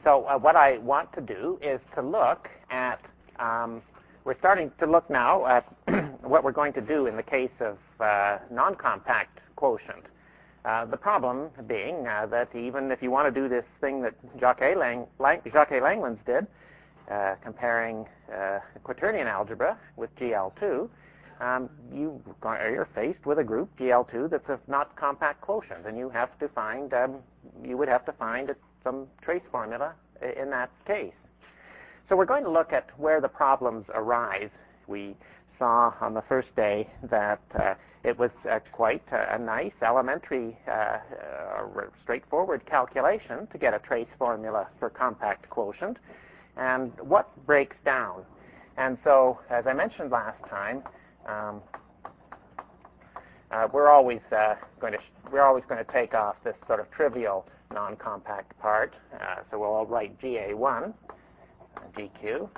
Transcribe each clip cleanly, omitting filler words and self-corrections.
So what I want to do is to look at, we're starting to look now at what we're going to do in the case of non-compact quotient. The problem being that even if you want to do this thing that Jacques Langlands did, comparing quaternion algebra with GL2, you're faced with a group GL2 that's a not compact quotient, and you have to find you would have to find some trace formula in that case. So we're going to look at where the problems arise. We saw on the first day that it was quite a nice elementary, straightforward calculation to get a trace formula for compact quotient, and what breaks down. And so, as I mentioned last time, we're always going to take off this sort of trivial non-compact part. So we'll write GA1, GQ.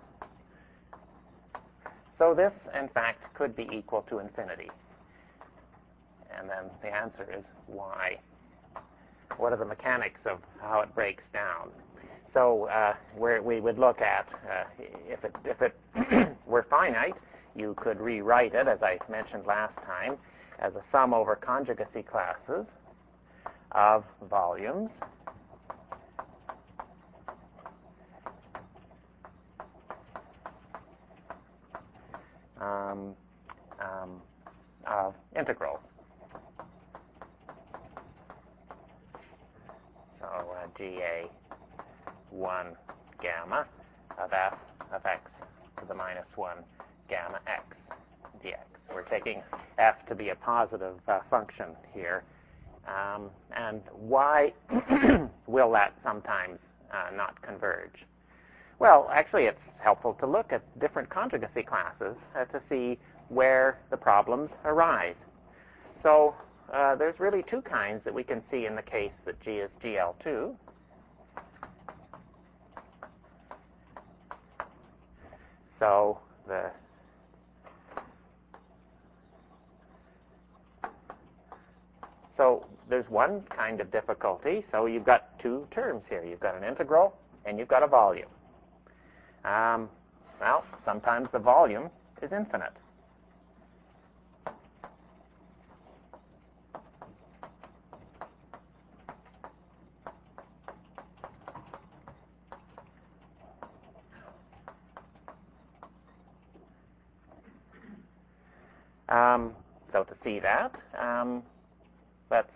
So this, in fact, could be equal to infinity. And then the answer is why. What are the mechanics of how it breaks down? So where we would look at, if it were finite, you could rewrite it, as I mentioned last time, as a sum over conjugacy classes of volumes of integrals. So GA1 gamma of f of x to the minus 1 gamma x dx. We're taking f to be a positive function here. And why will that sometimes not converge? Well, actually, it's helpful to look at different conjugacy classes to see where the problems arise. So there's really two kinds that we can see in the case that G is GL2. So there's one kind of difficulty. So you've got two terms here. You've got an integral and you've got a volume. Well, sometimes the volume is infinite. So to see that, let's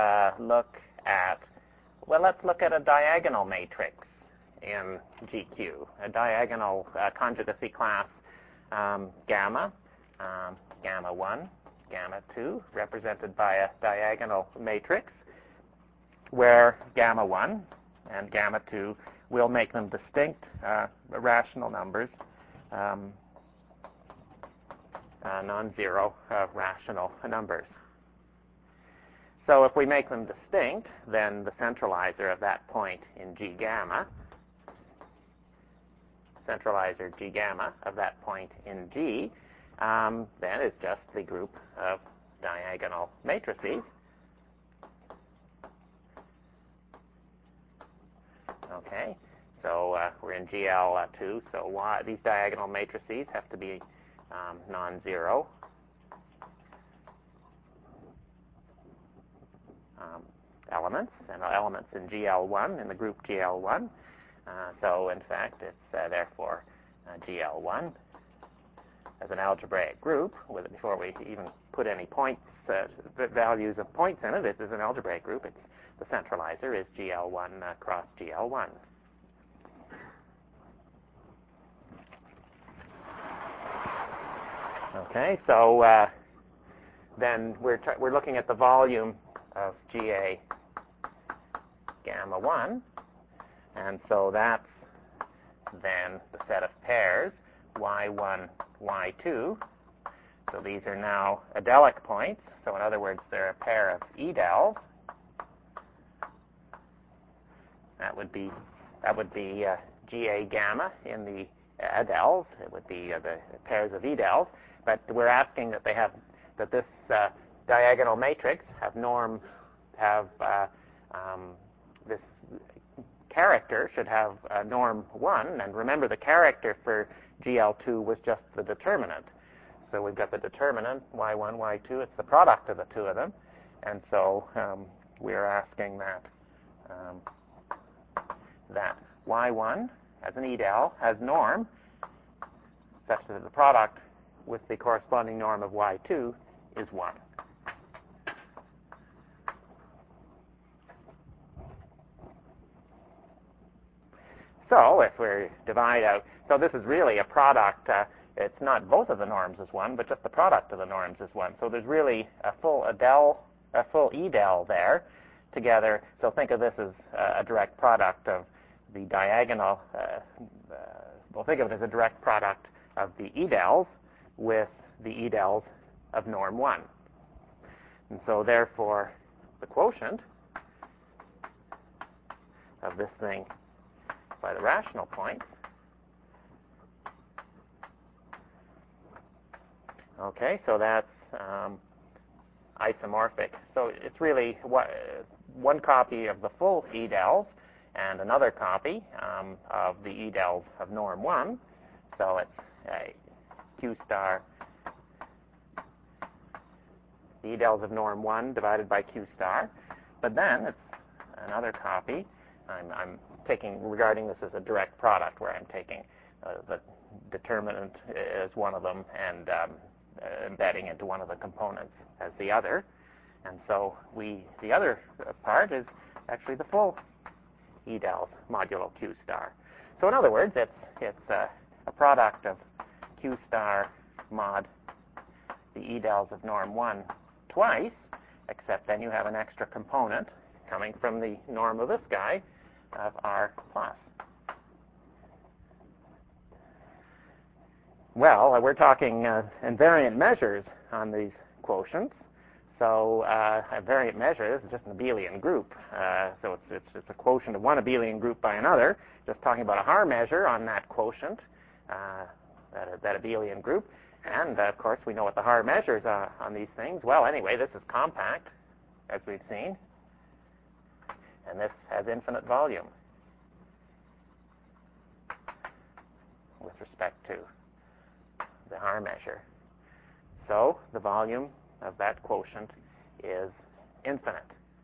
look at a diagonal matrix in GQ, a diagonal conjugacy class gamma, gamma 1, gamma 2, represented by a diagonal matrix, where gamma 1 and gamma 2 will make them distinct rational numbers, non-zero rational numbers. So if we make them distinct, then the centralizer of that point in G gamma, centralizer G gamma of that point in G, then is just the group of diagonal matrices. Okay, so we're in GL2, so these diagonal matrices have to be non-zero. Elements, and elements in GL1, in the group GL1. So, in fact, it's therefore GL1 as an algebraic group. Before we even put any points, values of points in it, this is an algebraic group. It's the centralizer is GL1 cross GL1. Okay, so then we're looking at the volume of GA gamma 1, and so that's then the set of pairs y1, y2. So these are now adelic points. So in other words, they're a pair of edels. That would be GA gamma in the adels. It would be the pairs of edels. But we're asking that this diagonal matrix have this character should have norm 1, and remember the character for GL2 was just the determinant. So we've got the determinant, y1, y2, it's the product of the two of them, and so we're asking that that y1 as an edel has norm such that the product with the corresponding norm of y2 is 1. So if we divide out, so this is really a product, it's not both of the norms is 1, but just the product of the norms is 1. So there's really a full edel there together. So think of this as a direct product of the diagonal, we'll think of it as a direct product of the edels with the edels of norm 1. And so therefore the quotient of this thing by the rational points, okay, so that's isomorphic. So it's really one copy of the full edels and another copy of the edels of norm 1. So it's Q star, the edels of norm 1 divided by Q star. But then it's another copy. I'm regarding this as a direct product where I'm taking the determinant as one of them and embedding into one of the components as the other. And so the other part is actually the full edels modulo Q star. So in other words, it's a product of Q star mod the edels of norm 1 twice, except then you have an extra component coming from the norm of this guy of R plus. Well, we're talking invariant measures on these quotients. So a variant measure, this is just an abelian group. So it's a quotient of one abelian group by another. Just talking about a Haar measure on that quotient, that abelian group. And, of course, we know what the Haar measures are on these things. Well, anyway, this is compact, as we've seen. And this has infinite volume with respect to the Haar measure. So the volume of that quotient is infinite.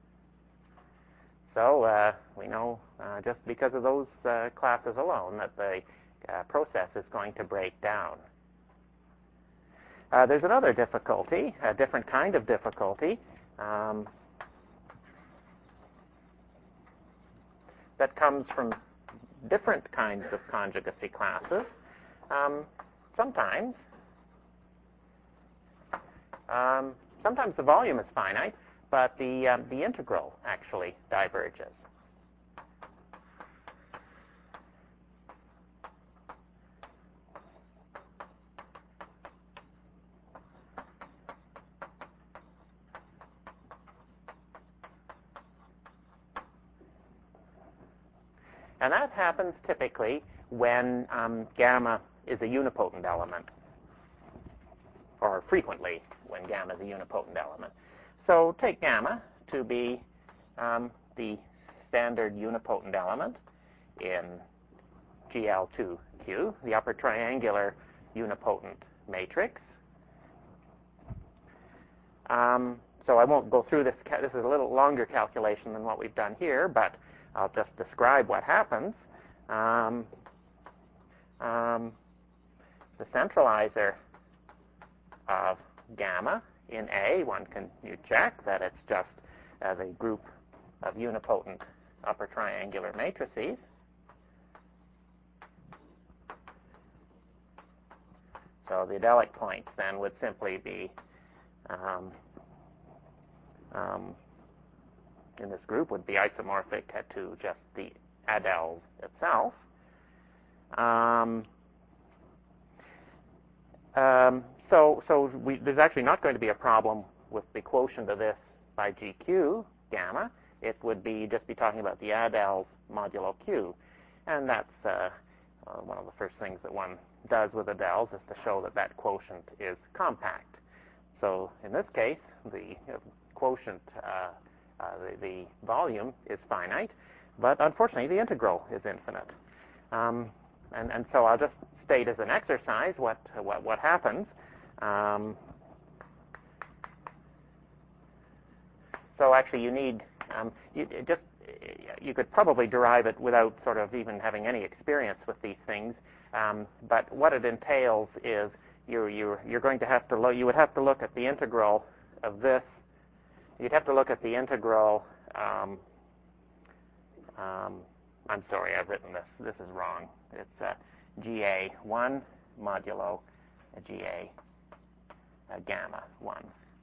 So we know just because of those classes alone that the process is going to break down. There's another difficulty, a different kind of difficulty, that comes from different kinds of conjugacy classes. Sometimes the volume is finite, but the integral actually diverges. And that happens typically when gamma is a unipotent element, or frequently when gamma is a unipotent element. So take gamma to be the standard unipotent element in GL2Q, the upper triangular unipotent matrix. So I won't go through this. This is a little longer calculation than what we've done here, but I'll just describe what happens. The centralizer of gamma in A, you check that it's just the group of unipotent upper triangular matrices. So the adelic points then would simply be in this group would be isomorphic to just the adel itself. There's actually not going to be a problem with the quotient of this by GQ gamma. It would just be talking about the adels modulo Q. And that's one of the first things that one does with adels is to show that that quotient is compact. So in this case, the quotient, the volume is finite, But unfortunately, the integral is infinite. And so I'll just state as an exercise what happens. So actually, you need you could probably derive it without sort of even having any experience with these things. But what it entails is you're going to have to you would have to look at the integral of this. You'd have to look at the integral. I'm sorry, I've written this. This is wrong. It's GA1 modulo GA gamma 1.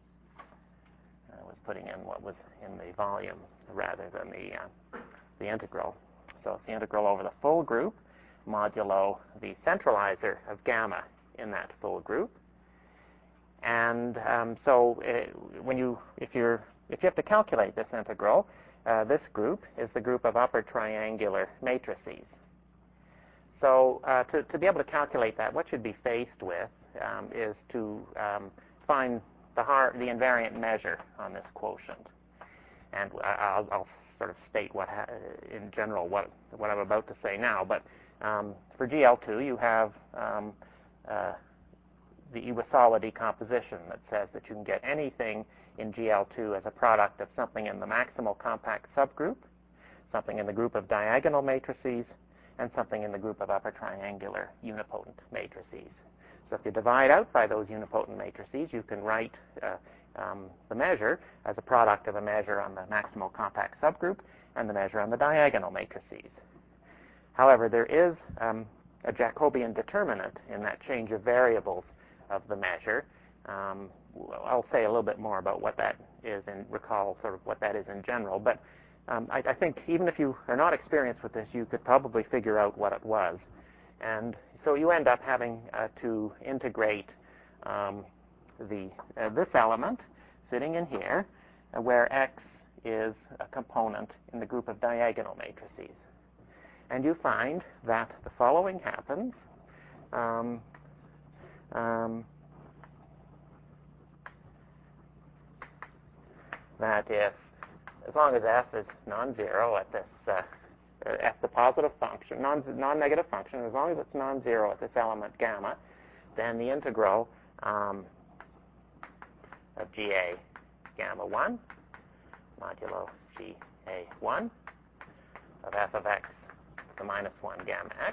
I was putting in what was in the volume rather than the integral. So it's the integral over the full group modulo the centralizer of gamma in that full group. And so if you have to calculate this integral, this group is the group of upper triangular matrices. So to be able to calculate that, what you'd be faced with is to find the invariant measure on this quotient. And I'll sort of state in general what I'm about to say now. But for GL2, you have the Iwasawa decomposition that says that you can get anything in GL2 as a product of something in the maximal compact subgroup, something in the group of diagonal matrices, and something in the group of upper triangular unipotent matrices. So if you divide out by those unipotent matrices, you can write the measure as a product of a measure on the maximal compact subgroup and the measure on the diagonal matrices. However, there is a Jacobian determinant in that change of variables of the measure. I'll say a little bit more about what that is and recall sort of what that is in general. But I think even if you are not experienced with this, you could probably figure out what it was. And so you end up having to integrate this element sitting in here, where x is a component in the group of diagonal matrices. And you find that the following happens. That if, as long as f is non-zero at this, f the positive function, non-negative function, as long as it's non-zero at this element gamma, then the integral of GA gamma 1 modulo GA1 of f of x to the minus 1 gamma x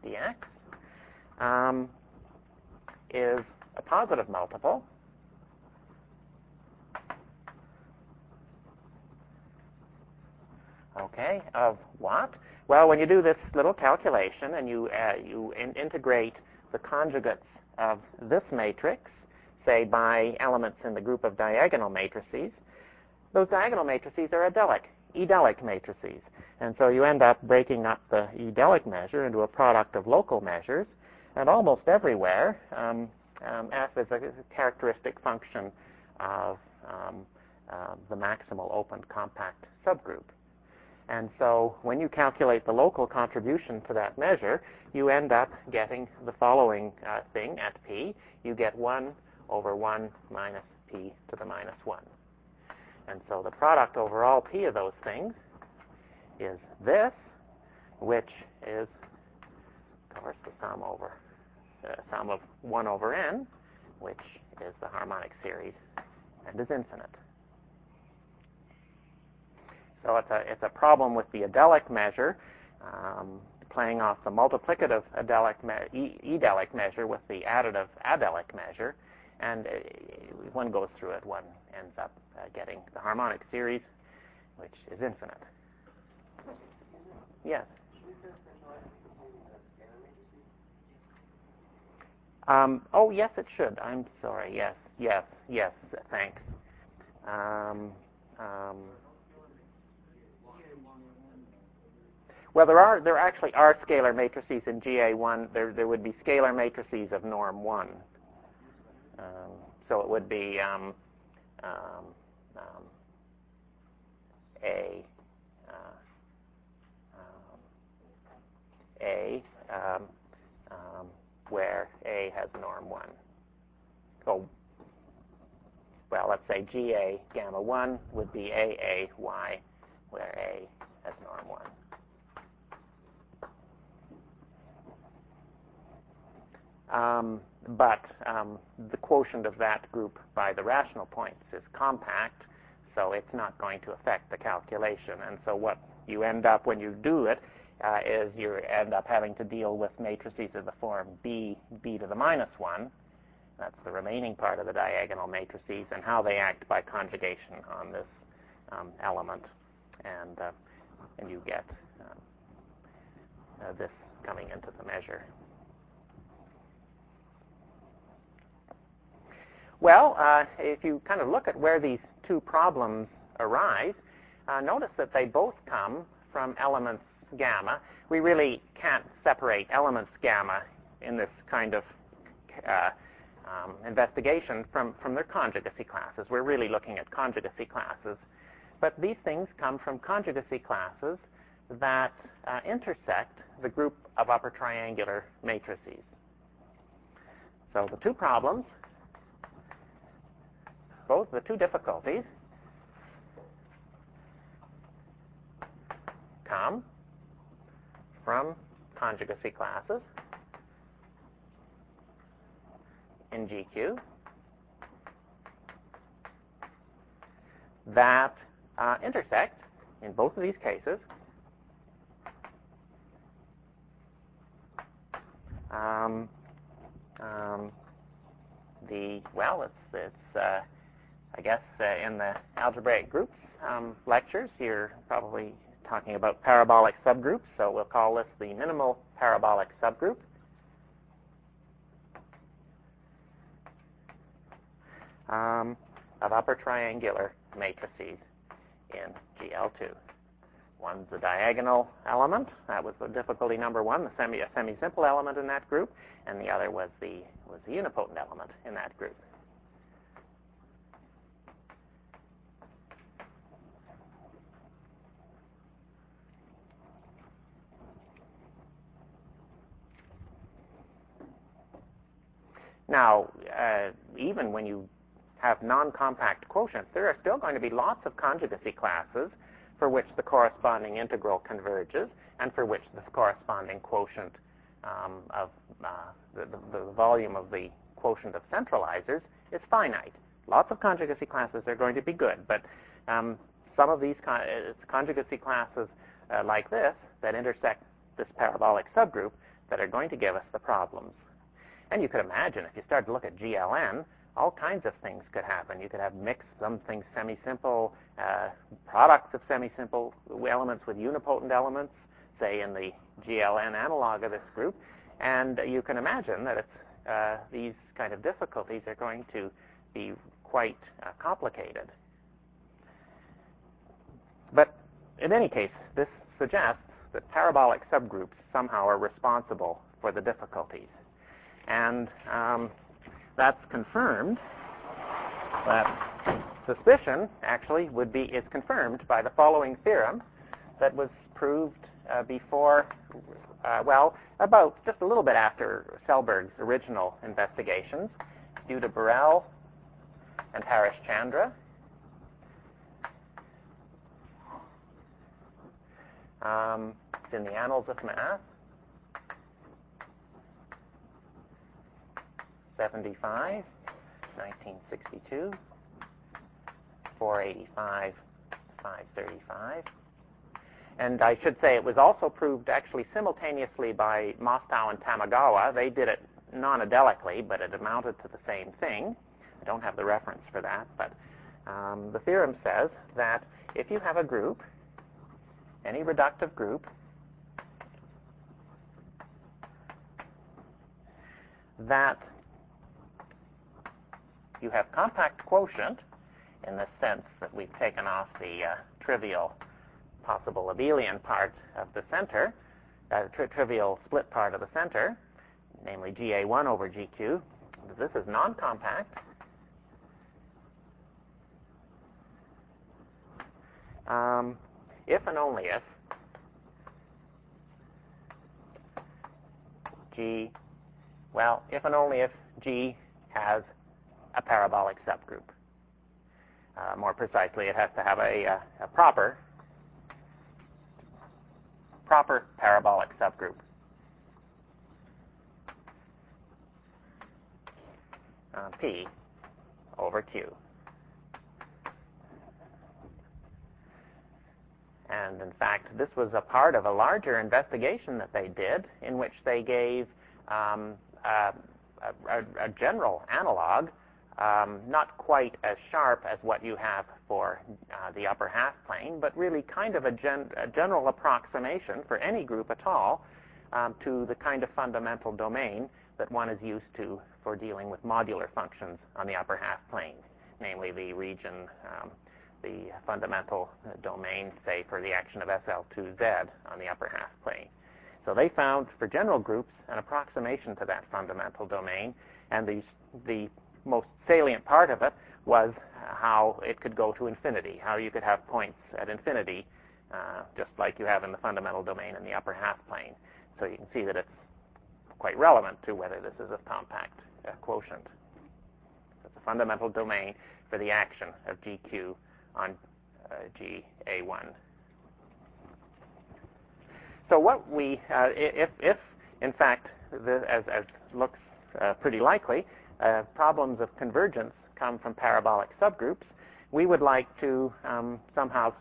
dx is a positive multiple of what? Well, when you do this little calculation and you integrate the conjugates of this matrix, say by elements in the group of diagonal matrices, those diagonal matrices are edelic matrices. And so you end up breaking up the edelic measure into a product of local measures, and almost everywhere, f is a characteristic function of the maximal open compact subgroup. And so when you calculate the local contribution to that measure, you end up getting the following thing at p. You get 1 over 1 minus p to the minus 1. And so the product over all p of those things is this, which is, of course, the sum of 1 over n, which is the harmonic series and is infinite. So it's a problem with the edelic measure, playing off the multiplicative edelic measure with the additive adelic measure, and one goes through it, one ends up getting the harmonic series, which is infinite. Yes? Oh, yes, it should. I'm sorry. Yes, thanks. Well, there actually are scalar matrices in GA1. There would be scalar matrices of norm 1. So it would be where A has norm 1. So, well, let's say GA gamma 1 would be AAY, where A has norm 1. but the quotient of that group by the rational points is compact, so it's not going to affect the calculation. And so what you end up when you do it is you end up having to deal with matrices of the form b to the minus 1. That's the remaining part of the diagonal matrices and how they act by conjugation on this element. And you get this coming into the measure. Well, if you kind of look at where these two problems arise, notice that they both come from elements gamma. We really can't separate elements gamma in this kind of investigation from their conjugacy classes. We're really looking at conjugacy classes. But these things come from conjugacy classes that intersect the group of upper triangular matrices. So the two problems, both the two difficulties, come from conjugacy classes in GQ that intersect, in both of these cases, I guess in the algebraic groups lectures, you're probably talking about parabolic subgroups, so we'll call this the minimal parabolic subgroup. Of upper triangular matrices in GL2. One's the diagonal element. That was the difficulty number 1, a semi-simple element in that group, and the other was the unipotent element in that group. Now, even when you have non-compact quotients, there are still going to be lots of conjugacy classes for which the corresponding integral converges and for which the corresponding quotient of the volume of the quotient of centralizers is finite. Lots of conjugacy classes are going to be good, but some of these conjugacy classes like this that intersect this parabolic subgroup that are going to give us the problems. And you could imagine, if you start to look at GLN, all kinds of things could happen. You could have mixed, some things semi-simple, products of semi-simple elements with unipotent elements, say in the GLN analog of this group. And you can imagine that these kind of difficulties are going to be quite complicated. But in any case, this suggests that parabolic subgroups somehow are responsible for the difficulties. And that's confirmed. That suspicion actually is confirmed by the following theorem that was proved before, about just a little bit after Selberg's original investigations, due to Burrell and Harish-Chandra. It's in the Annals of Math. 75, 1962, 485, 535. And I should say it was also proved actually simultaneously by Mostow and Tamagawa. They did it non-adelically, but it amounted to the same thing. I don't have the reference for that, but the theorem says that if you have a group, any reductive group, that you have compact quotient in the sense that we've taken off the trivial possible abelian part of the center, trivial split part of the center, namely GA1 over GQ. This is non-compact. If and only if if and only if G has a parabolic subgroup. More precisely, it has to have a proper parabolic subgroup. P over Q. And in fact, this was a part of a larger investigation that they did in which they gave a general analog, not quite as sharp as what you have for the upper half plane, but really kind of a general approximation for any group at all to the kind of fundamental domain that one is used to for dealing with modular functions on the upper half plane, namely the region, the fundamental domain, say, for the action of SL2Z on the upper half plane. So they found, for general groups, an approximation to that fundamental domain, and the most salient part of it was how it could go to infinity, how you could have points at infinity, just like you have in the fundamental domain in the upper half plane. So you can see that it's quite relevant to whether this is a compact quotient. So it's a fundamental domain for the action of GQ on GA1. So what we, if in fact, as looks pretty likely, problems of convergence come from parabolic subgroups, we would like to somehow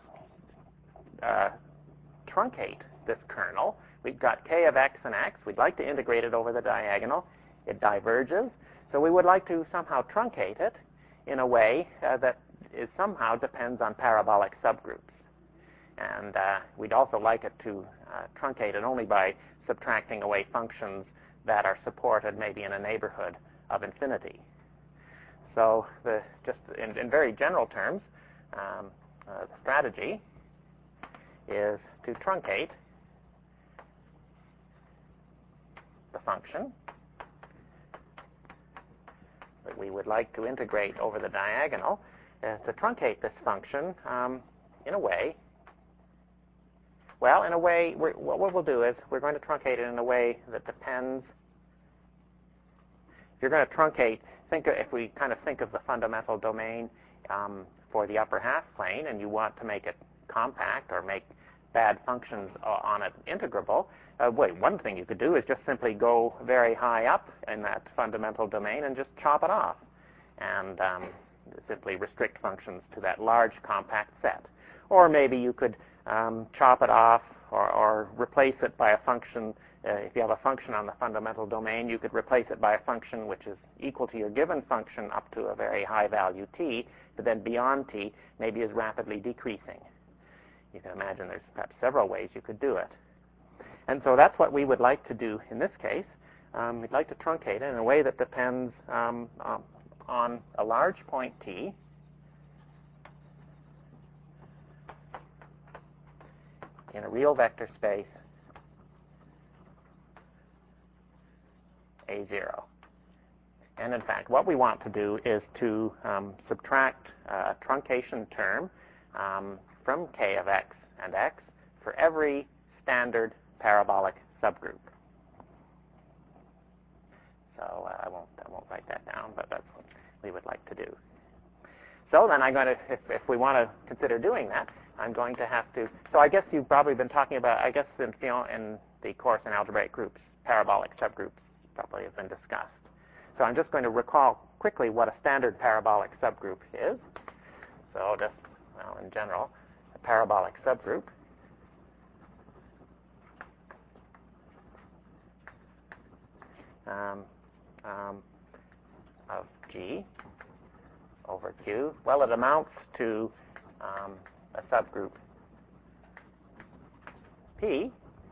truncate this kernel. We've got k of x and x. We'd like to integrate it over the diagonal. It diverges. So we would like to somehow truncate it in a way that somehow depends on parabolic subgroups. And we'd also like it to truncate it only by subtracting away functions that are supported maybe in a neighborhood of infinity. So just in very general terms, the strategy is to truncate the function that we would like to integrate over the diagonal, to truncate this function in a way, what we'll do is we're going to truncate it in a way that depends. If you're going to truncate, if we kind of think of the fundamental domain for the upper half plane, and you want to make it compact or make bad functions on it integrable, one thing you could do is just simply go very high up in that fundamental domain and just chop it off, and simply restrict functions to that large compact set. Or maybe you could chop it off or replace it by a function. If you have a function on the fundamental domain, you could replace it by a function which is equal to your given function up to a very high value t, but then beyond t maybe is rapidly decreasing. You can imagine there's perhaps several ways you could do it. And so that's what we would like to do in this case. We'd like to truncate it in a way that depends on a large point t in a real vector space A0. And in fact, what we want to do is to subtract a truncation term from k of x and x for every standard parabolic subgroup. So I won't write that down, but that's what we would like to do. So then I'm going to, if we want to consider doing that, I'm going to have to. So I guess you've probably been talking about, I guess in the course in algebraic groups, parabolic subgroups probably have been discussed. So I'm just going to recall quickly what a standard parabolic subgroup is. So just, in general, a parabolic subgroup of G over Q. Well, it amounts to a subgroup P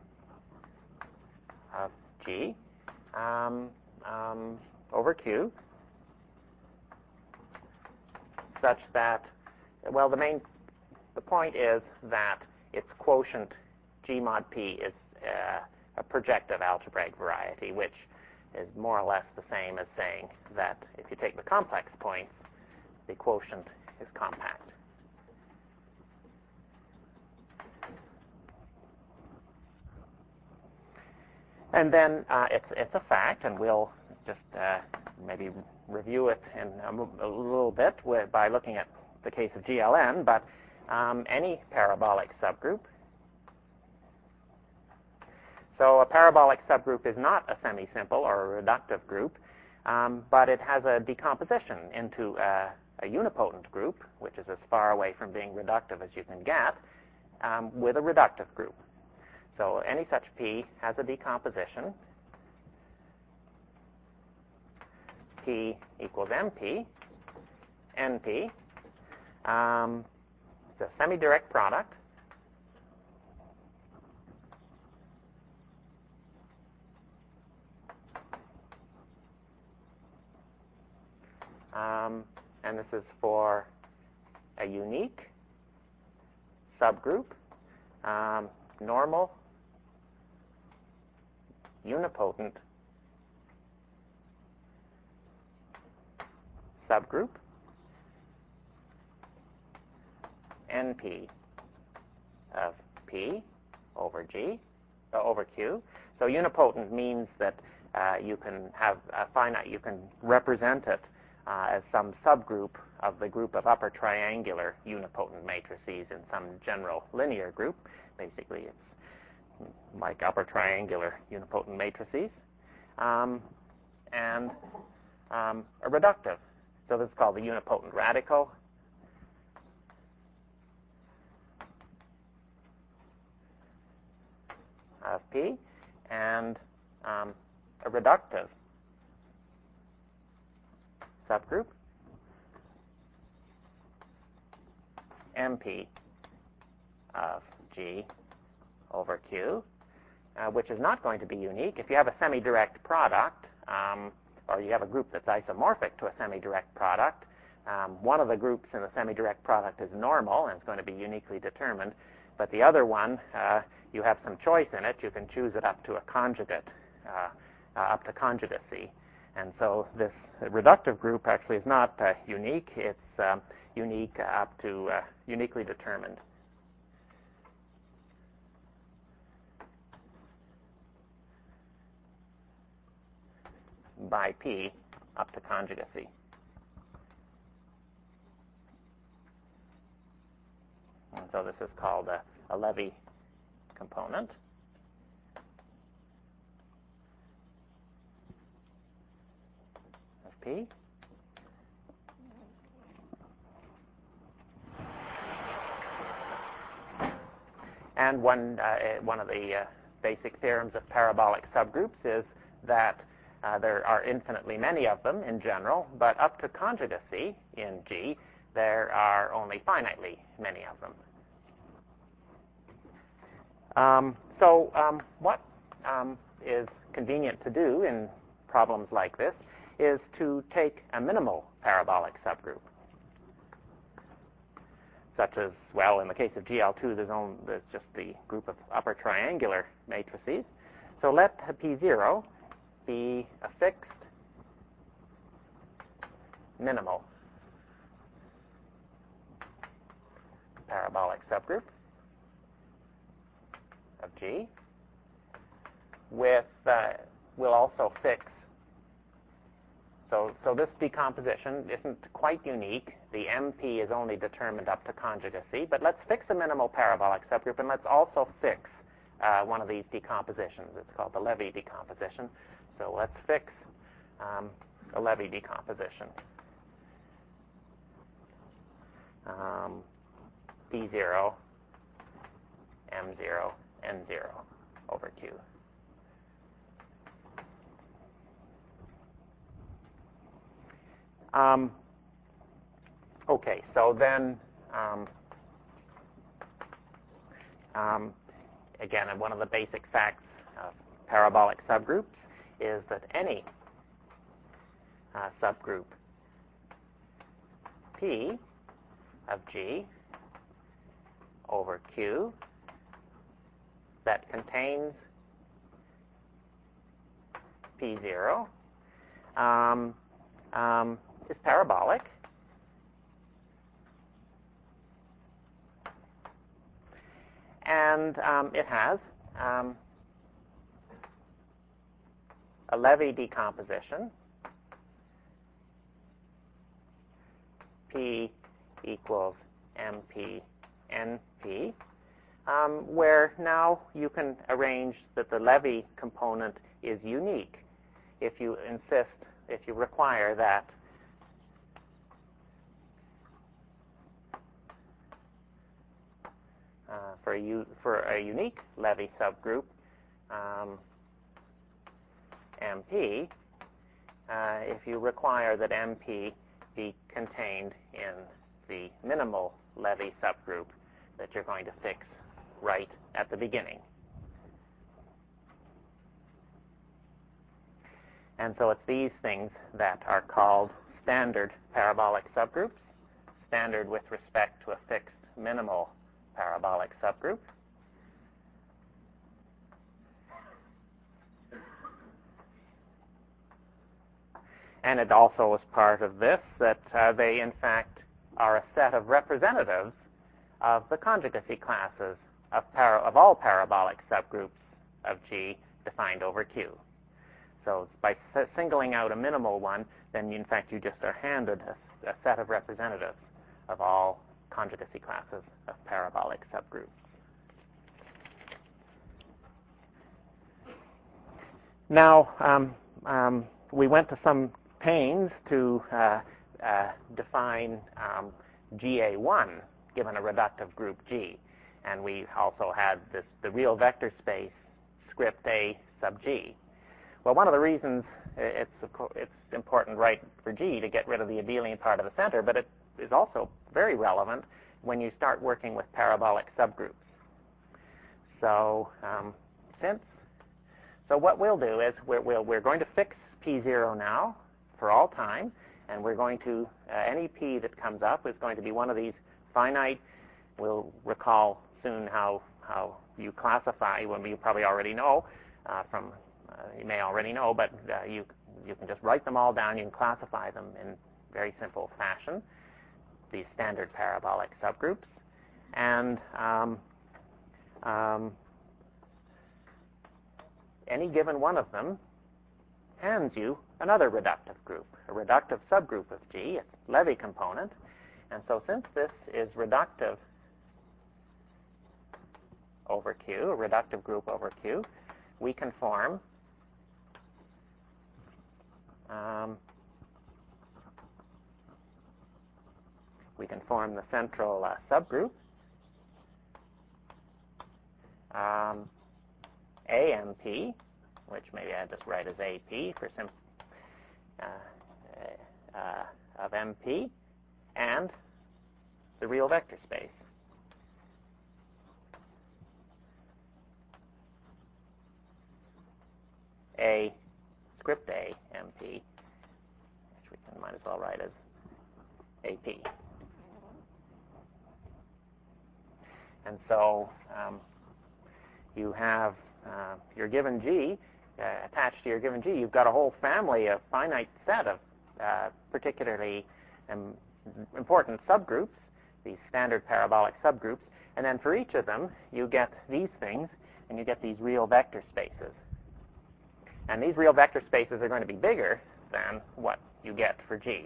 of G over Q, such that, well, the point is that its quotient G mod P is a projective algebraic variety, which is more or less the same as saying that if you take the complex points, the quotient is compact. And then it's a fact, and we'll just maybe review it in a little bit by looking at the case of GLN, but any parabolic subgroup. So a parabolic subgroup is not a semisimple or a reductive group. but it has a decomposition into a unipotent group, which is as far away from being reductive as you can get, with a reductive group. So any such P has a decomposition. P equals MP, NP. It's a semi-direct product. And this is for a unique subgroup, normal, unipotent subgroup, NP of P over G over Q. So unipotent means that you can have a finite. You can represent it as some subgroup of the group of upper triangular unipotent matrices in some general linear group. Basically, it's like upper triangular unipotent matrices, and a reductive. So this is called the unipotent radical. Of P, and a reductive subgroup, MP of G over Q, which is not going to be unique. If you have a semi-direct product, or you have a group that's isomorphic to a semi-direct product, one of the groups in the semi-direct product is normal and it's going to be uniquely determined, but the other one, you have some choice in it. You can choose it up to a conjugate, up to conjugacy. And so this reductive group actually is not unique. It's unique up to uniquely determined. By P up to conjugacy. And so this is called a Levy component. Of P. And one of the basic theorems of parabolic subgroups is that there are infinitely many of them in general, but up to conjugacy in G, there are only finitely many of them. What is convenient to do in problems like this is to take a minimal parabolic subgroup, such as, well, in the case of GL2, there's just the group of upper triangular matrices. So let P0 be a fixed minimal parabolic subgroup of G with, we'll also fix, so this decomposition isn't quite unique. The MP is only determined up to conjugacy, but let's fix a minimal parabolic subgroup, and let's also fix one of these decompositions. It's called the Levy decomposition. So let's fix a Levy decomposition. P0, M0, N0 over Q. Okay, so then, again, one of the basic facts of parabolic subgroups is that any subgroup P of G over Q that contains P0 is parabolic. And it has a Levy decomposition, P equals MP NP, where now you can arrange that the Levy component is unique. If you insist, if you require that for a unique Levy subgroup, MP, if you require that MP be contained in the minimal Levy subgroup that you're going to fix right at the beginning. And so it's these things that are called standard parabolic subgroups, standard with respect to a fixed minimal parabolic subgroup. And it also is part of this that they, in fact, are a set of representatives of the conjugacy classes of all parabolic subgroups of G defined over Q. So by singling out a minimal one, then in fact you just are handed a set of representatives of all conjugacy classes of parabolic subgroups. Now, we went to some pains to define GA1 given a reductive group G. And we also had the real vector space script A sub G. Well, one of the reasons it's important, right, for G to get rid of the abelian part of the center, but it is also very relevant when you start working with parabolic subgroups. So so what we'll do is we're going to fix P0 now for all time, and we're going to, any P that comes up is going to be one of these finite. We'll recall soon how you classify, when you probably already know you may already know, but you can just write them all down. You can classify them in very simple fashion, these standard parabolic subgroups. And any given one of them hands you another reductive group, a reductive subgroup of G, its Levy component. And so since this is reductive over Q, a reductive group over Q, we can form the central subgroup, AMP, which maybe I just write as AP for of MP, and the real vector space. A script A MP, which we might as well write as AP. And so you have your given G, attached to your given G, you've got a whole family, a finite set of particularly important subgroups, these standard parabolic subgroups, and then for each of them you get these things, and you get these real vector spaces. And these real vector spaces are going to be bigger than what you get for G.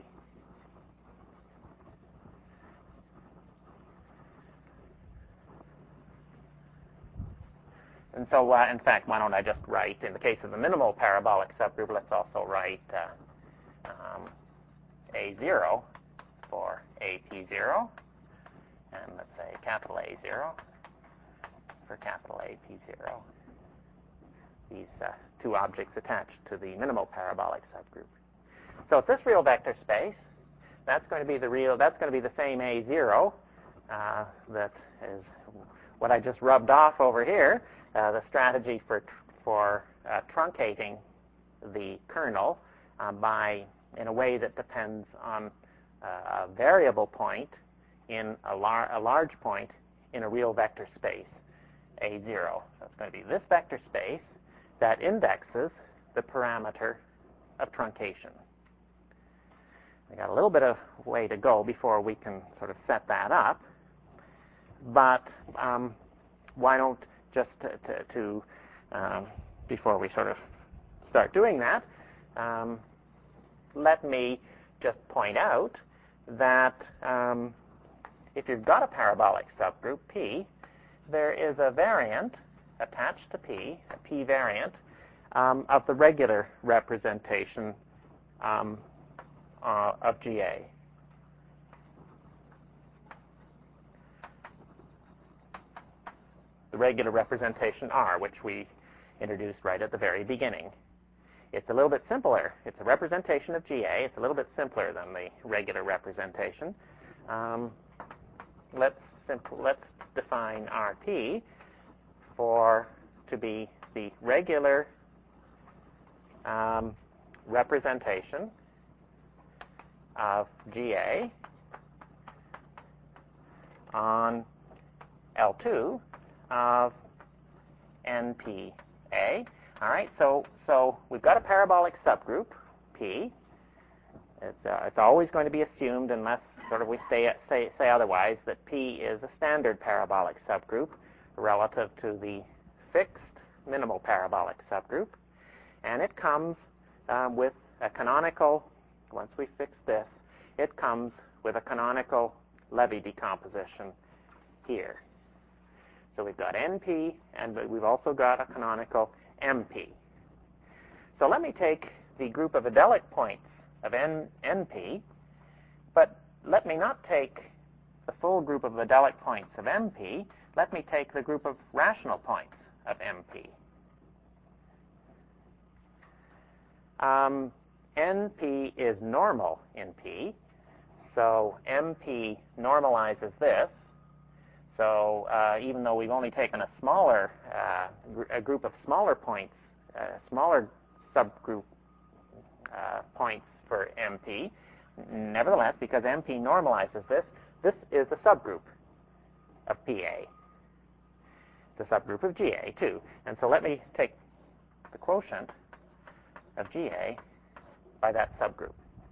And so, in fact, why don't I just write, in the case of the minimal parabolic subgroup, let's also write A0 for AP0, and let's say capital A0 for capital AP0. These two objects attached to the minimal parabolic subgroup. So it's this real vector space. That's going to be the same A0 that is what I just rubbed off over here. The strategy for truncating the kernel in a way that depends on a variable point in a large point in a real vector space, A0. So it's going to be this vector space that indexes the parameter of truncation. We got a little bit of way to go before we can sort of set that up, but why don't just before we sort of start doing that, let me just point out that if you've got a parabolic subgroup, P, there is a variant attached to P, a P variant, of the regular representation of GA. The regular representation R, which we introduced right at the very beginning. It's a little bit simpler. It's a representation of GA. It's a little bit simpler than the regular representation. Let's define RT to be the regular representation of GA on L2 of NPA. All right, so we've got a parabolic subgroup, P. It's always going to be assumed, unless sort of we say otherwise, that P is a standard parabolic subgroup relative to the fixed minimal parabolic subgroup. And it comes with a canonical, once we fix this, it comes with a canonical Levy decomposition here. So we've got NP, and we've also got a canonical MP. So let me take the group of adelic points of NP, but let me not take the full group of adelic points of MP. Let me take the group of rational points of MP. NP is normal in P, so MP normalizes this. So even though we've only taken a group of smaller points, smaller subgroup points for MP, nevertheless, because MP normalizes this, this is a subgroup of PA. It's a subgroup of GA, too. And so let me take the quotient of GA by that subgroup.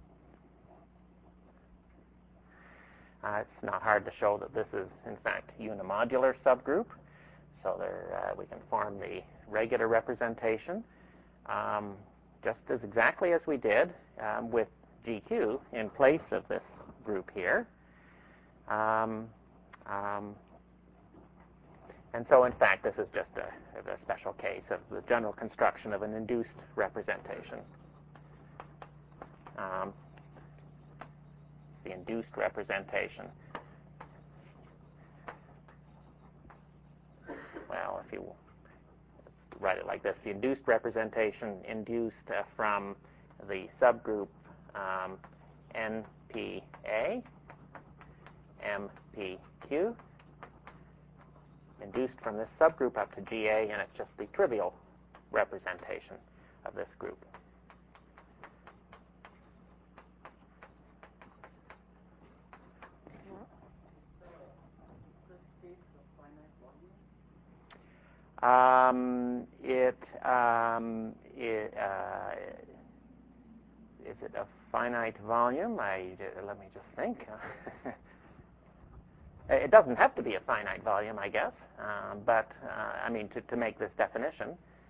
It's not hard to show that this is, in fact, unimodular subgroup. So we can form the regular representation just as exactly as we did with GQ in place of this group here. And so, in fact, this is just a special case of the general construction of an induced representation. The induced representation. Well, if you write it like this, the induced representation induced from the subgroup NPA, MPQ, induced from this subgroup up to GA, and it's just the trivial representation of this group. Is it a finite volume? Let me just think. It doesn't have to be a finite volume, I guess, but I mean to make this definition.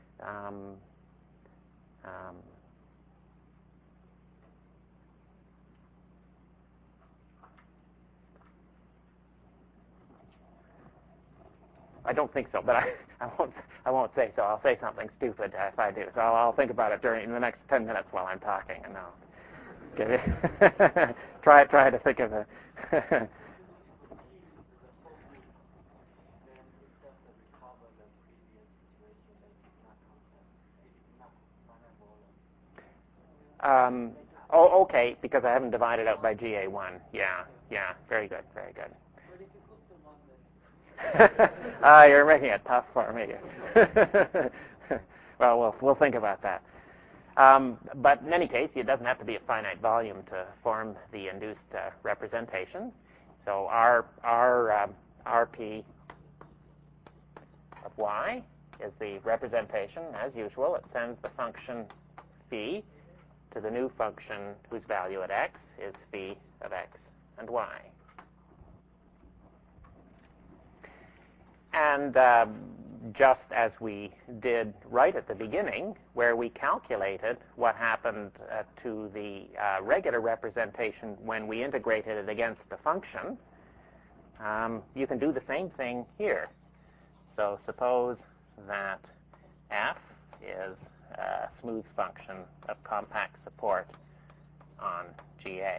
I don't think so, but I won't say so. I'll say something stupid if I do. So I'll think about it in the next 10 minutes while I'm talking, and I'll give it. try to think of a. Okay, because I haven't divided out by GA1. Yeah, very good. You're making it tough for me. Well, we'll think about that. But in any case, it doesn't have to be a finite volume to form the induced representation. So our RP of y is the representation, as usual. It sends the function phi to the new function whose value at x is phi of x and y. And just as we did right at the beginning, where we calculated what happened to the regular representation when we integrated it against the function, you can do the same thing here. So suppose that f is a smooth function of compact support on GA.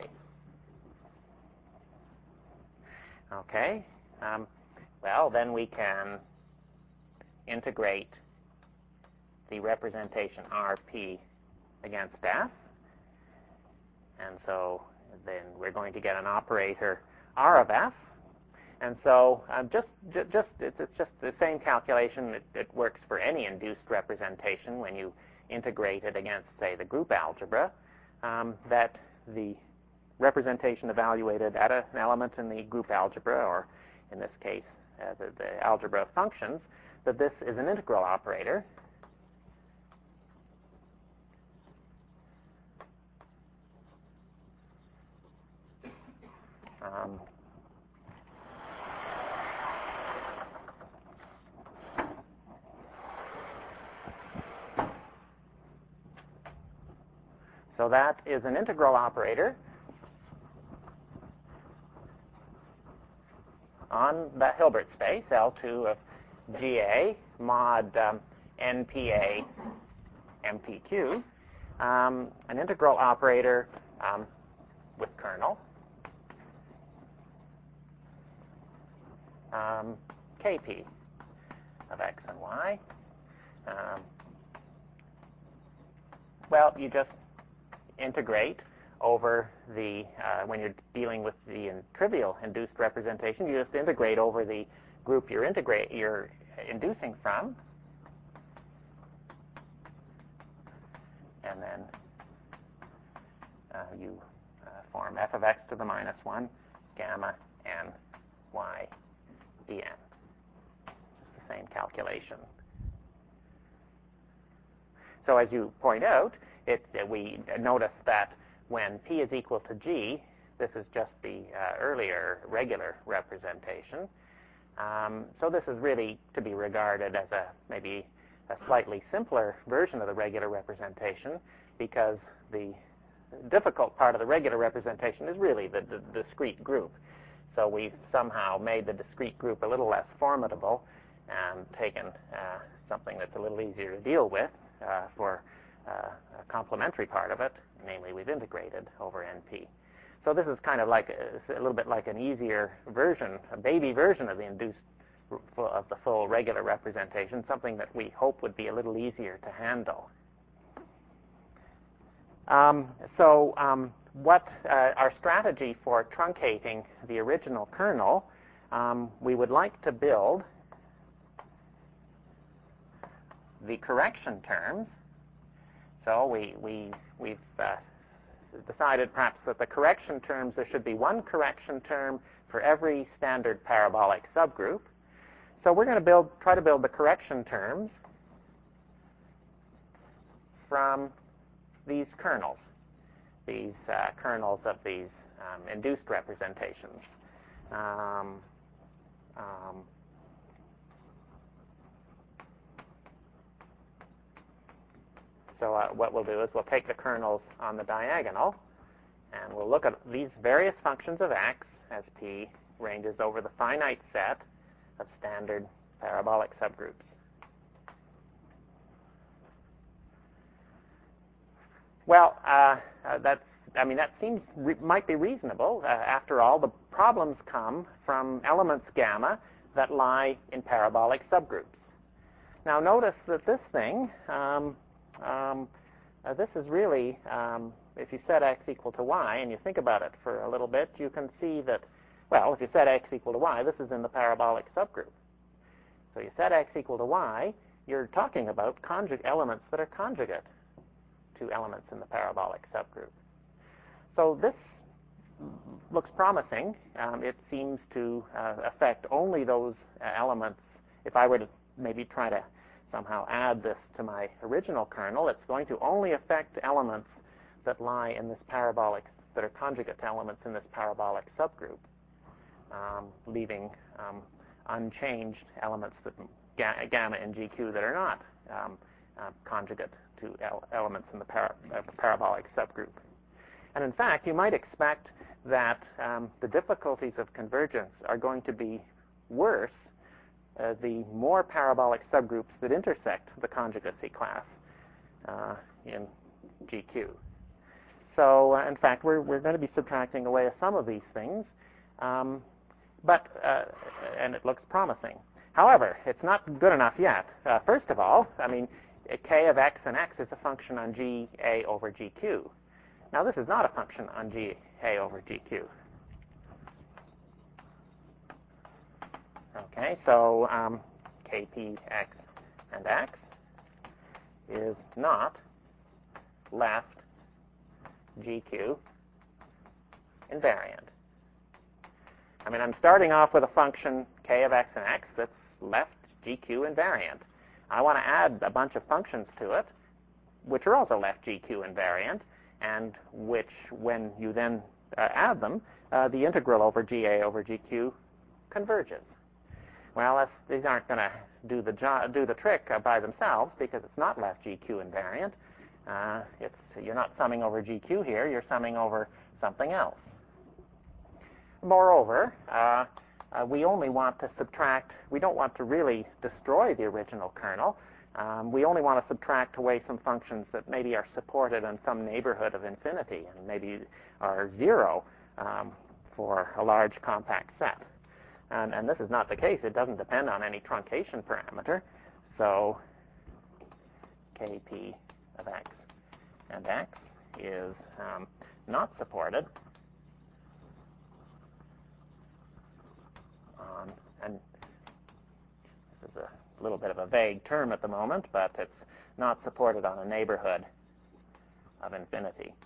Okay, well, then we can integrate the representation RP against F. And so then we're going to get an operator R of F. And so it's just the same calculation. It works for any induced representation when you integrate it against, say, the group algebra, that the representation evaluated at an element in the group algebra, or in this case, the algebra of functions, that this is an integral operator. So that is an integral operator on the Hilbert space, L2 of GA mod NPA MPQ, an integral operator with kernel, Kp of x and y. Well, you just integrate over the, when you're dealing with the trivial induced representation, you just integrate over the group you're inducing from, and then you form f of x to the minus 1 gamma n y dn. It's the same calculation. So as you point out, we notice that when p is equal to g, this is just the earlier regular representation. So this is really to be regarded as maybe a slightly simpler version of the regular representation, because the difficult part of the regular representation is really the discrete group. So we've somehow made the discrete group a little less formidable and taken something that's a little easier to deal with for a complementary part of it, namely we've integrated over NP. So this is kind of like a little bit like an easier version, a baby version of the induced of the full regular representation, something that we hope would be a little easier to handle. What our strategy for truncating the original kernel, we would like to build the correction terms. So we've decided perhaps that the correction terms, there should be one correction term for every standard parabolic subgroup. So we're going to try to build the correction terms from these kernels, kernels of these induced representations. So what we'll do is we'll take the kernels on the diagonal, and we'll look at these various functions of x as p ranges over the finite set of standard parabolic subgroups. Well, that seems might be reasonable. After all, the problems come from elements gamma that lie in parabolic subgroups. Now notice that this thing, this is really, if you set x equal to y and you think about it for a little bit, you can see that, well, if you set x equal to y, this is in the parabolic subgroup. So you set x equal to y, you're talking about elements that are conjugate to elements in the parabolic subgroup. So this looks promising. It seems to affect only those elements. If I were to maybe try to somehow add this to my original kernel, it's going to only affect elements that lie in this parabolic, that are conjugate to elements in this parabolic subgroup, leaving unchanged elements that gamma and GQ that are not conjugate to elements in the parabolic subgroup. And in fact, you might expect that the difficulties of convergence are going to be worse the more parabolic subgroups that intersect the conjugacy class in GQ. So, in fact, we're going to be subtracting away a sum of these things, and it looks promising. However, it's not good enough yet. First of all, I mean, k of x and x is a function on GA over GQ. Now, this is not a function on GA over GQ. Okay, so kp x and x is not left GQ invariant. I mean, I'm starting off with a function k of x and x that's left GQ invariant. I want to add a bunch of functions to it, which are also left GQ invariant, and which, when you then add them, the integral over GA over GQ converges. Well, these aren't going to do the trick by themselves because it's not left GQ invariant. You're not summing over GQ here. You're summing over something else. Moreover, we only want to subtract. We don't want to really destroy the original kernel. We only want to subtract away some functions that maybe are supported in some neighborhood of infinity and maybe are 0 for a large compact set. And this is not the case. It doesn't depend on any truncation parameter. So kp of x and x is not supported on, and this is a little bit of a vague term at the moment, but it's not supported on a neighborhood of infinity.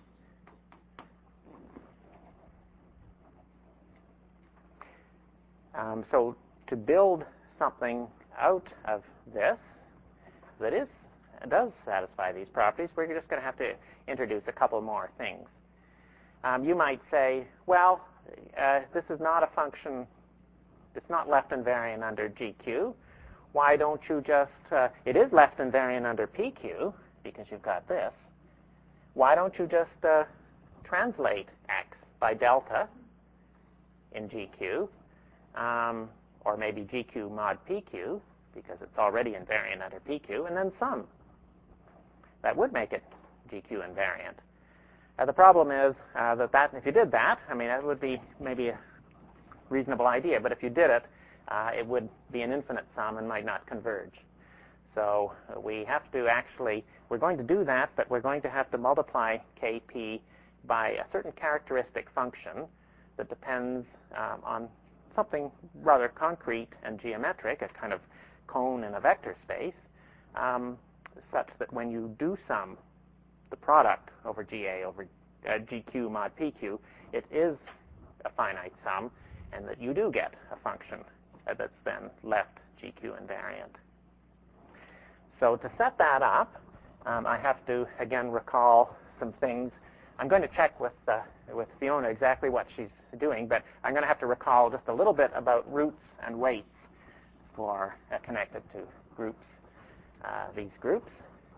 So to build something out of this that does satisfy these properties, we're just going to have to introduce a couple more things. You might say, well, this is not a function, it's not left invariant under GQ. Why don't you just, it is left invariant under PQ, because you've got this. Why don't you just translate x by delta in GQ? Or maybe GQ mod PQ, because it's already invariant under PQ, and then sum. That would make it GQ invariant. The problem is that if you did that, I mean, that would be maybe a reasonable idea, but if you did it, it would be an infinite sum and might not converge. So we have to actually, we're going to do that, but we're going to have to multiply kp by a certain characteristic function that depends on something rather concrete and geometric, a kind of cone in a vector space, such that when you do sum the product over GA over GQ mod PQ, it is a finite sum, and that you do get a function that's then left GQ invariant. So to set that up, I have to, again, recall some things. I'm going to check with Fiona exactly what she's doing, but I'm going to have to recall just a little bit about roots and weights for connected to groups, these groups.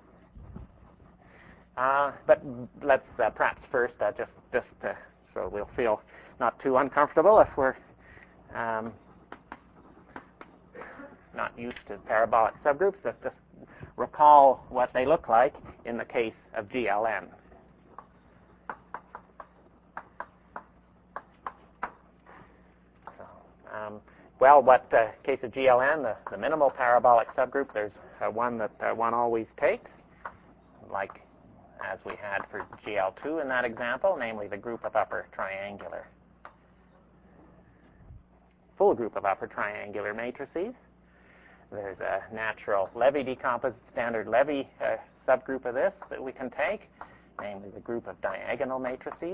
But let's perhaps first just so we'll feel not too uncomfortable if we're not used to parabolic subgroups. Let's just recall what they look like in the case of GLN. Well, what case of GLN, the minimal parabolic subgroup, there's one that one always takes, like as we had for GL2 in that example, namely the group of upper triangular, full group of upper triangular matrices. There's a natural Levy decomposite standard Levy subgroup of this that we can take, namely the group of diagonal matrices.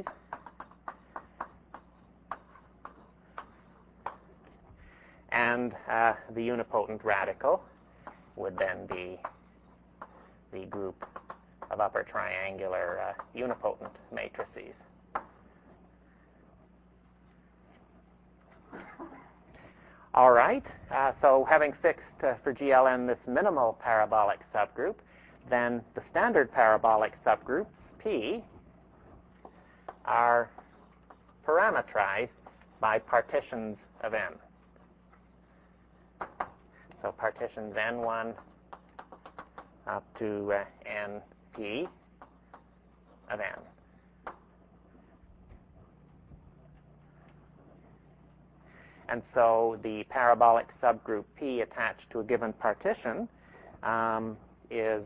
And the unipotent radical would then be the group of upper triangular unipotent matrices. All right, so having fixed for GLN this minimal parabolic subgroup, then the standard parabolic subgroups, P, are parametrized by partitions of n. So partitions n1 up to np of n. And so the parabolic subgroup P attached to a given partition is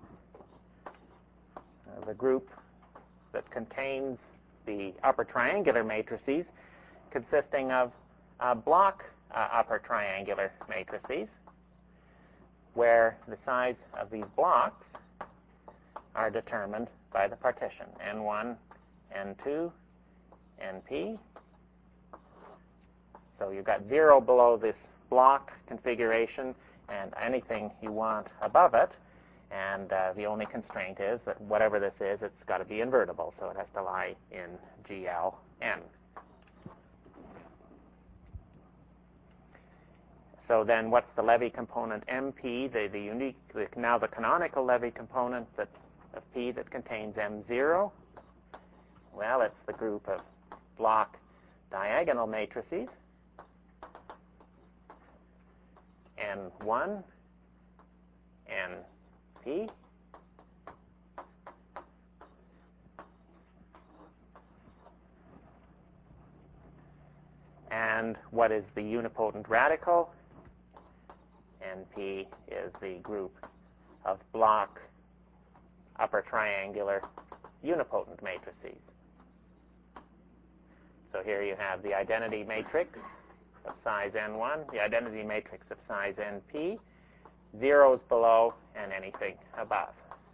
the group that contains the upper triangular matrices consisting of block upper triangular matrices, where the size of these blocks are determined by the partition N1, N2, NP. So you've got 0 below this block configuration and anything you want above it. And the only constraint is that whatever this is, it's got to be invertible, so it has to lie in GLN. So then what's the Levy component MP, now the canonical Levy component of P that contains M0? Well, it's the group of block diagonal matrices, N1, NP, and what is the unipotent radical? NP is the group of block upper triangular unipotent matrices. So here you have the identity matrix of size N1, the identity matrix of size NP, zeros below and anything above.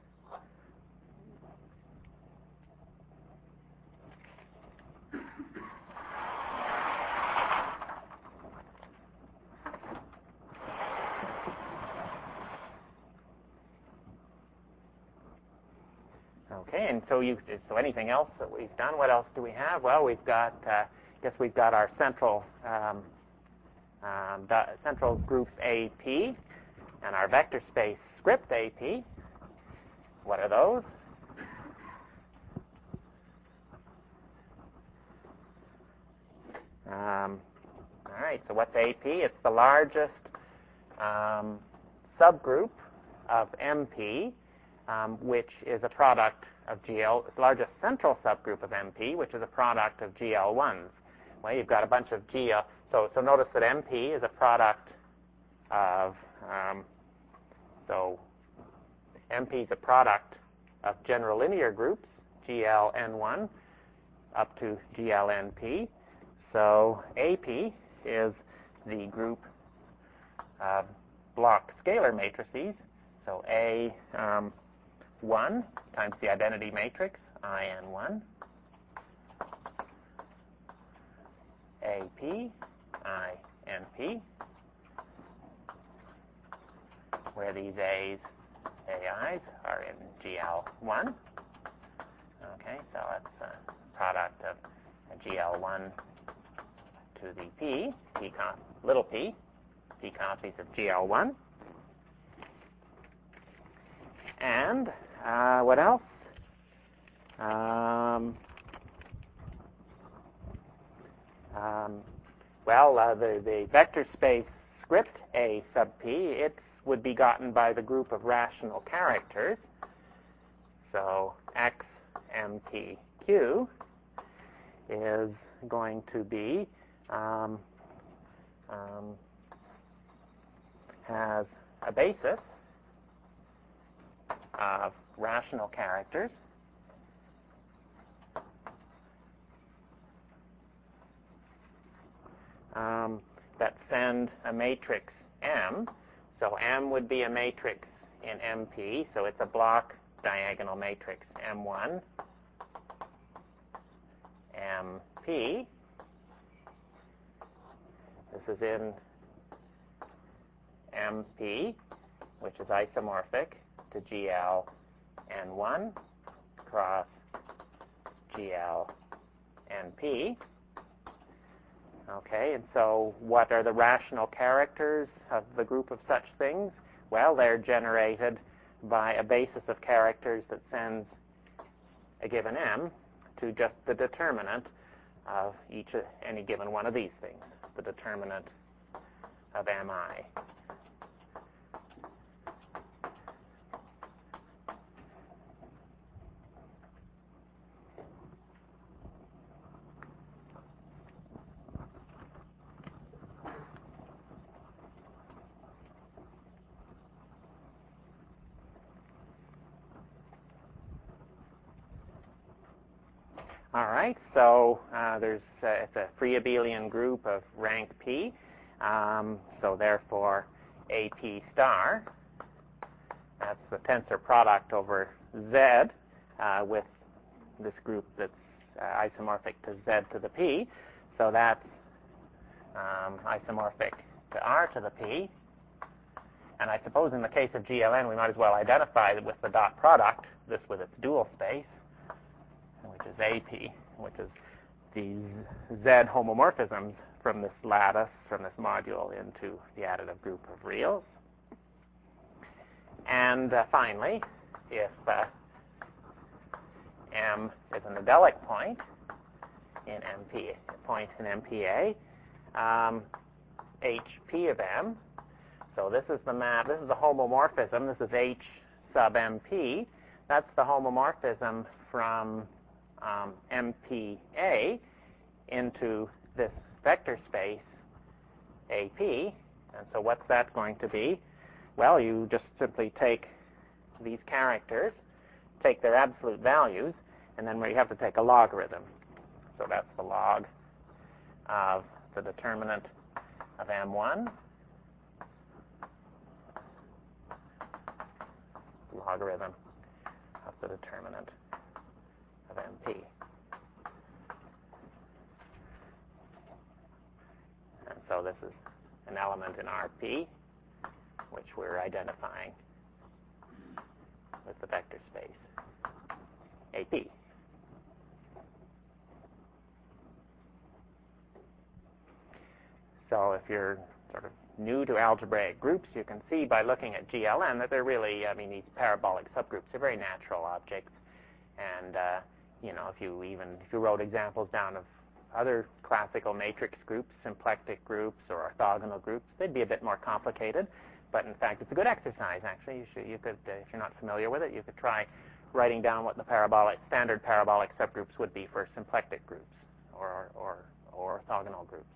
Okay, and so anything else that we've done? What else do we have? Well, we've got, we've got our central central groups AP and our vector space script AP. What are those? All right, so what's AP? It's the largest subgroup of MP, which is a product of GL, it's the largest central subgroup of MP, which is a product of GL1s. Well, you've got a bunch of GL, so notice that MP is a product of, so MP is a product of general linear groups, GLN1 up to GLNP. So AP is the group of block scalar matrices. So A1 times the identity matrix, IN1, AP, INP, where these A's, AI's are in GL1. Okay, so that's a product of a GL1 to the P little p copies of GL1. And what else? The vector space script A sub P, it would be gotten by the group of rational characters. So X, M, P, Q is going to be, has a basis of rational characters that send a matrix M. So M would be a matrix in MP, so it's a block diagonal matrix M1, MP. This is in MP, which is isomorphic to GL N1 cross GL NP. Okay, and so what are the rational characters of the group of such things? Well, they're generated by a basis of characters that sends a given M to just the determinant of any given one of these things, the determinant of MI. right? So it's a free abelian group of rank p. So therefore, AP star, that's the tensor product over Z with this group that's isomorphic to Z to the P. So that's isomorphic to R to the P. And I suppose in the case of GLN, we might as well identify it with the dot product, this with its dual space, which is AP, which is the Z homomorphisms from this lattice, from this module, into the additive group of reals. And finally, if M is an adelic point in MPA, HP of M. So this is the map. This is the homomorphism. This is H sub MP. That's the homomorphism from MPA into this vector space AP. And so what's that going to be? Well, you just simply take these characters, take their absolute values, and then you have to take a logarithm. So that's the log of the determinant of M1, logarithm of the determinant of MP. And so this is an element in RP, which we're identifying with the vector space AP. So if you're sort of new to algebraic groups, you can see by looking at GLN that they're really, these parabolic subgroups are very natural objects. And, if you wrote examples down of other classical matrix groups, symplectic groups, or orthogonal groups, they'd be a bit more complicated. But in fact, it's a good exercise, actually. You could, if you're not familiar with it, you could try writing down what the standard parabolic subgroups would be for symplectic groups or orthogonal groups.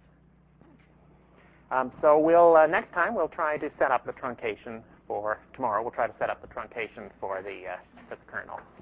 So next time we'll try to set up the truncation for tomorrow. We'll try to set up the truncation for the kernel.